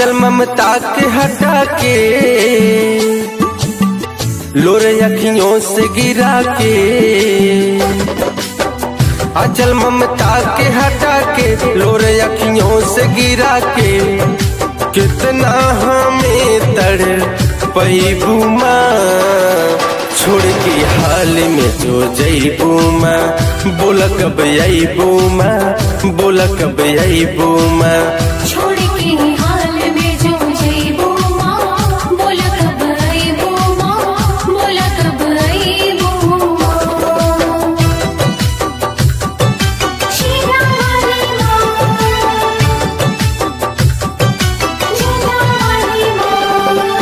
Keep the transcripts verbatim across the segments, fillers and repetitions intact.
आंचल ममता के हटा के लोर अखियों से गिरा के, आंचल ममता के हटा के लोर अखियों से गिरा के, कितना हमें तड़पैबू माँ छोड़ के हाल में जो जैबू माँ, बोला कब अइबू माँ, बोला कब अइबू माँ, छोड़ के हाल में जो जइबू माँ, बोला कब अइबू माँ, बोला कब अइबू माँ। शीला वाली माँ, शीला वाली माँ,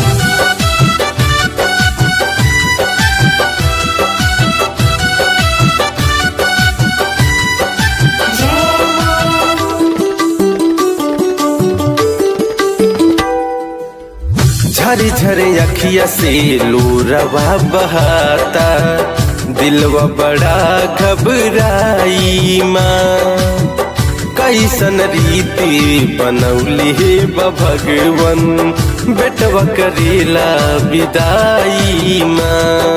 झरी झरे अखिया से लोरवा बहाता, दिलवा बड़ा घबराई माँ, कैसन रीति बनौली हे भगवन, बेटवा करेला विदाई माँ।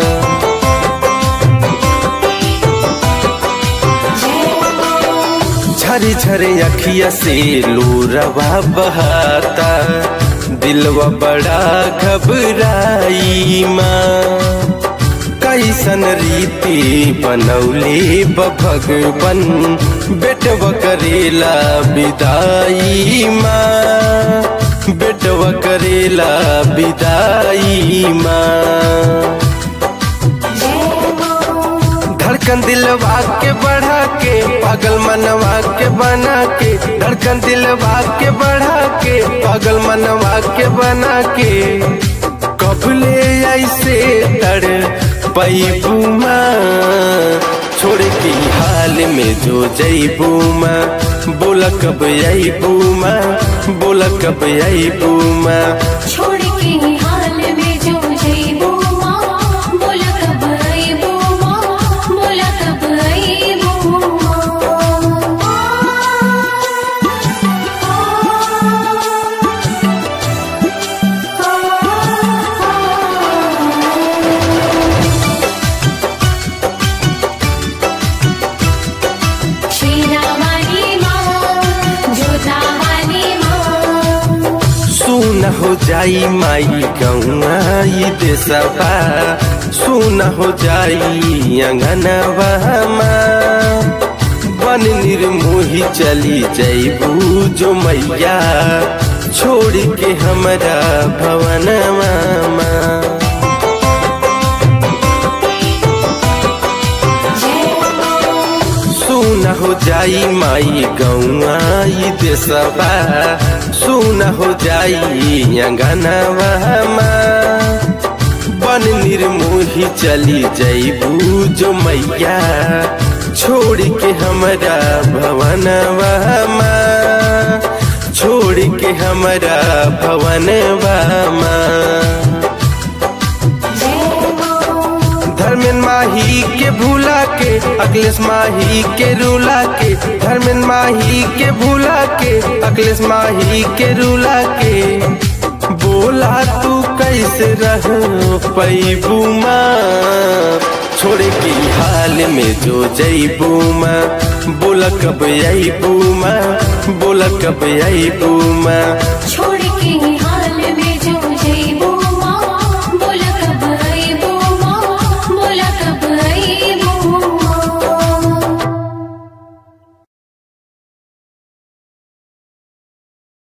झरी झरे अखिया से लोरवा बहाता, दिलवा बड़ा घबराई माँ, कैसन रीति बनौले भगवन, बेटवा करेला विदाई माँ, बेटवा करेला विदाई माँ। धड़कन दिलवा के बढ़ा के पागल मनवा के बना के, धड़कन दिलवा के बढ़ा के पागल मनवा के बना के, कबले ऐसे तड़पैबू माँ छोड़ के हाल में जो जइबू माँ, बोला कब अइबू माँ, बोला कब अइबू माँ, छोड़ के हाल में जो जइबू माँ, बोला कब अइबू माँ, बोला कब अइबू माँ। शीला वाली माँ, जोता वाली माँ, सुन हो जाई माई गौआ ई देशवा, सुन हो जाई अंगनवा माँ, बन निर्मोही चली जइबू जो मैया छोड़ के हमरा भवनवा माँ। सुन हो जाई माई गौआ ई देशवा, सुन हो जाई अंगनवा माँ, बन निर्मोही चली जइबू जो मैया छोड़ के हमरा भवनवा माँ, छोड़ के हमरा भवनवा माँ। धर्मेन माही के भूला के अखिलेश माही के रूला के, धर्मेन माही के भूला के अखिलेश माही के रूला के, बोला तू कैसे रह पैबू माँ छोड़ के हाल में जो जइबू माँ, बोला कब अइबू माँ, बोला कब अइबू माँ, छोड़ के